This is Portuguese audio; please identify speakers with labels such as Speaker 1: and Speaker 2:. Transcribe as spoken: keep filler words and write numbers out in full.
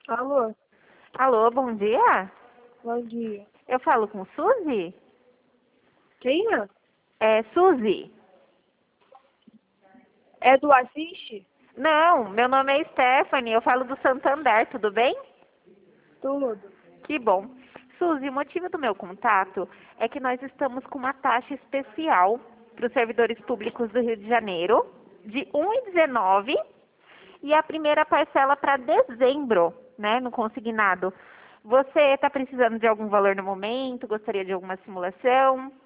Speaker 1: Alô,
Speaker 2: Alô, bom dia.
Speaker 1: bom dia.
Speaker 2: Eu falo com Suzy?
Speaker 1: Quem é?
Speaker 2: É Suzy?
Speaker 1: É do Assiste?
Speaker 2: Não, meu nome é Stephanie, eu falo do Santander, tudo bem?
Speaker 1: Tudo.
Speaker 2: Que bom. Suzy, o motivo do meu contato é que nós estamos com uma taxa especial para os servidores públicos do Rio de Janeiro, de um vírgula dezenove, e a primeira parcela para dezembro, né, no consignado. Você está precisando de algum valor no momento? Gostaria de alguma simulação?